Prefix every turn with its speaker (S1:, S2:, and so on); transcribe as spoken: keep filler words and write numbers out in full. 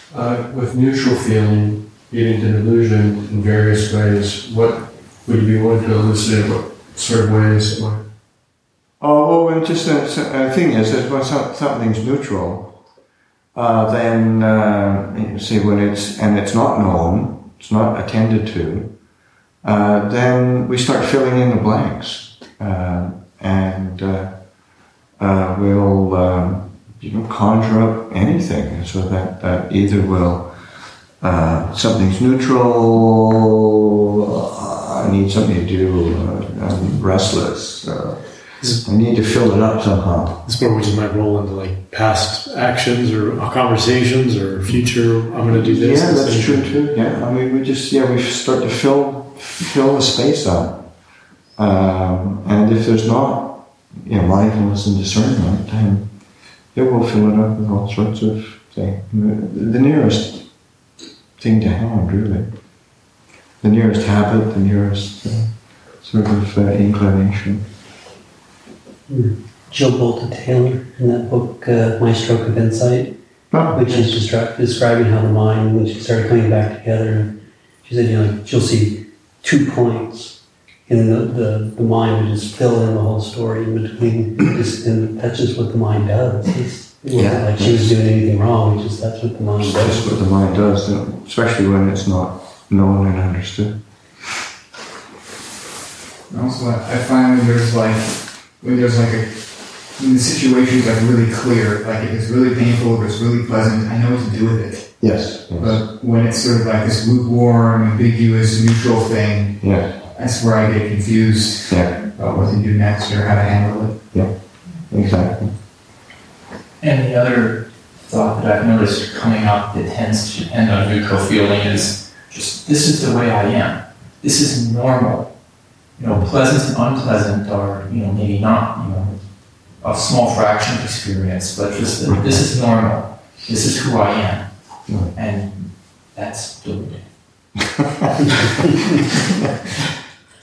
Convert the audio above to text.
S1: Uh, with neutral feeling, getting to delusion in various ways, what would you be willing to elucidate? What sort of ways it might?
S2: Oh, well, just the uh, thing is that when something's neutral, uh, then uh, you see when it's and it's not known, it's not attended to, uh, then we start filling in the blanks, uh, and uh, uh, we'll um, you know conjure up anything. So that, that either will uh, something's neutral. Uh, I need something to do. Uh, I'm restless. Uh, I need to fill it up somehow.
S3: This part we just might roll into like past actions or conversations or future. I'm going to do this.
S2: Yeah, that's true too. Yeah, I mean, we just yeah we start to fill fill the space up, um, and if there's not you know mindfulness and discernment, then it will fill it up with all sorts of things. The nearest thing to hand, really. The nearest habit, the nearest uh, sort of uh, inclination.
S4: Jill Bolton Taylor in that book, uh, My Stroke of Insight, oh, which is destru- describing how the mind, when she started coming back together, she said, you know, she'll see two points, and the, the, the mind would just fill in the whole story in between. Just, and that's just what the mind does. It's, it wasn't yeah, like she was doing anything wrong, it's just that's what the mind does.
S2: That's what the mind does, especially when it's not known and understood.
S5: Also, I find when there's like when there's like a when the situation's like really clear, like if it's really painful or it's really pleasant, I know what to do with it.
S2: Yes. yes.
S5: But when it's sort of like this lukewarm, ambiguous, neutral thing,
S2: yeah.
S5: that's where I get confused
S2: yeah.
S5: about what to do next or how to handle it.
S2: Yeah, exactly.
S6: And the other thought that I've noticed coming up that tends to depend on neutral feeling is just, this is the way I am. This is normal. You know, pleasant and unpleasant are, you know, maybe not, you know, a small fraction of experience, but just that this is normal. This is who I am. And that's